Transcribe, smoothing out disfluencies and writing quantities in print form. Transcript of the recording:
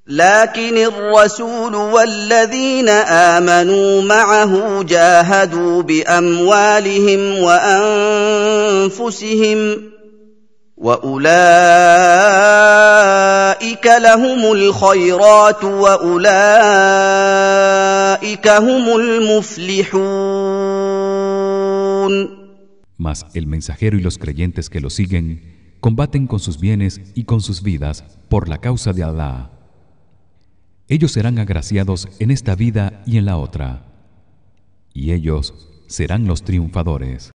لكن الرسول والذين آمنوا معه جاهدوا بأموالهم وأنفسهم وأولئك لهم الخيرات وأولئك هم المفلحون. Mas el mensajero y los creyentes que lo siguen combaten con sus bienes y con sus vidas por la causa de Allah. Ellos serán agraciados en esta vida y en la otra, y ellos serán los triunfadores.